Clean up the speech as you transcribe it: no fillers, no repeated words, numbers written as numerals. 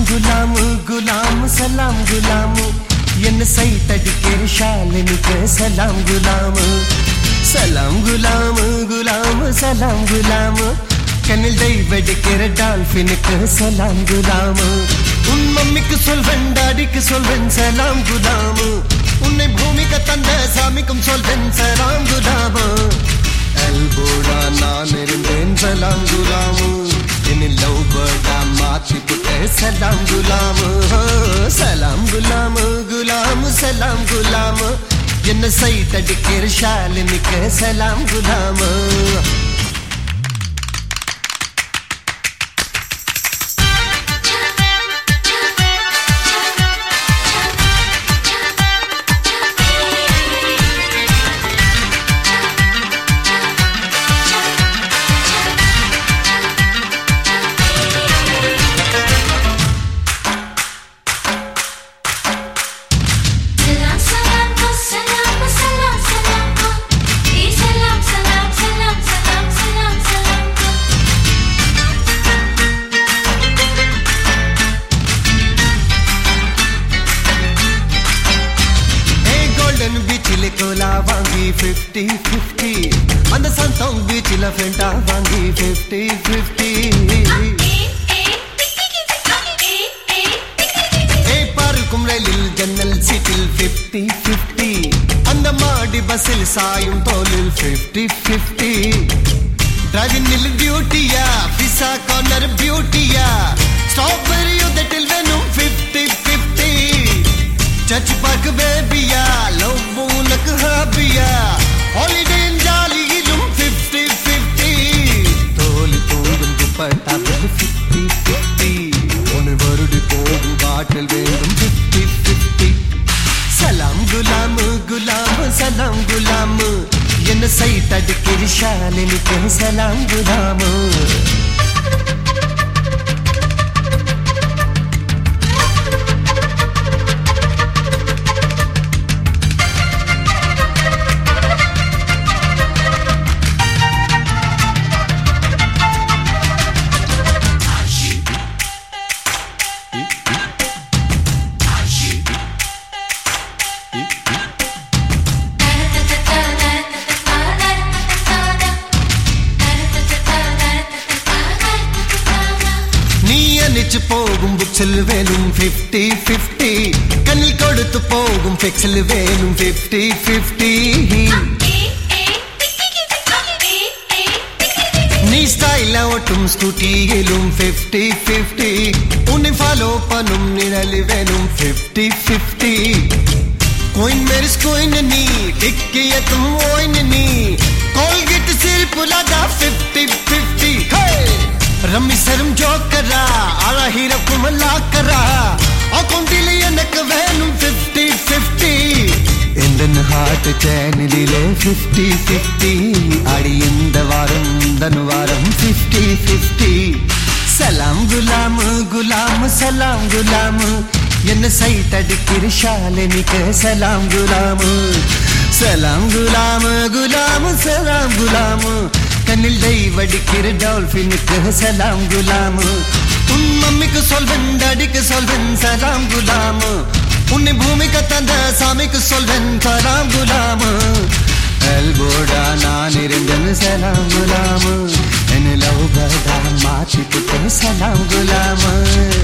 குலாமு குலாமு சலாம் குலாமு என்ன சைத்தடிக்கிற ஷாலினிக்கு சலாம் குலாமு சலாம் குலாமு குலாமு சலாம் குலாமு கண்ணில் டைவடிக்கிற டால்பினுக்கு சலாம் குலாமு உன் மம்மிக்கு சொல்வன் டாடிக்கு சொல்வன் சலாம் குலாமு உன்னை பூமிக்கு தந்த சாமிக்கும் சொல்வன் சலாம் குலாமு எல்போடா நான் இருந்தேன் சலாம் குலாமு என்னில் லவ் பேர்டா மாற்றி புட்ட சலாம் குலாமு சலாம் குலாமு குலாமு சலாம் குலாமு என்ன சைத்தடிக்கிற ஷாலினிக்கு சலாம் குலாமு கோலா வாங்கி 50-50 அந்த சந்தோங் பீச்சில் ஃபெண்டா வாங்கி 50-50 பார்க்கும் ரயிலில் ஜன்னல் சீட்டில் 50-50 அந்த மாடி பஸ்ஸில் சாயும் தோலில் 50-50 டிரைவிங்கில் டியூட்டியா பிசா கார்னர் பியூட்டியா ஸ்ட்ராபெரி உதட்டில் வேணும் 50-50 சர்ச் பார்க் பேபியா லவ் உனக்கு ஹாபியா ஹாலிடே ஜாலியிலும் 50-50 தோலி தோடும் துப்பட்டாவில் 50-50 ஒன்று வருடி போகும் பாட்டில் வேண்டும் 50-50 சலாம் குலாமு குலாமு சலாம் குலாமு என்ன சைத்தடிக்கிற ஷாலினிக்கு சலாம் குலாமு போகும் புக்ஸில் வேணும் 50-50 கண்ணில் கொடுத்து போகும் பிக்ஸில் வேணும் 50-50 நீ ஸ்டைலா ஓட்டும் ஸ்கூட்டியிலும் 50-50 உன்னை ஃபாலோ பண்ணும் நிழலில் வேணும் 50-50 கோயின் மேரிஸ் கோயின் நீ டிக்கியத்தும் ஓயின் நீ கோல்கேட் சிரிப்புலாதா 50-50 ரம்மி சரும் ஜோக்கரா அழகிரக்கும் லாக்கரா அக்கௌண்டில் எனக்கு வேணும் 50-50 எந்த ஹார்ட் சேனலிலே 50-50 அடி இந்த வாரம் தனுவாரம் 50-50 சலாம் குலாமு குலாமு சலாம் குலாமு என்ன சைத்தடிக்கிற ஷாலினிக்கு சலாம் குலாமு சலாம் குலாமு குலாமு சலாம் குலாமு கண்ணில் டைவடிக்கிற டால்பினுக்கு சலாம் குலாமு உன் மம்மிக்கு சொல்வன் டாடிக்கு சொல்வன் சலாம் குலாமு உன்னை பூமிக்கு தந்த சாமிக்கு சொல்வன் சலாம் குலாமு எல்போடா நான் இருந்தேன் சலாம் குலாமு என்ன லவ் பேர்டா மாற்றி புட்ட சலாம் குலாமு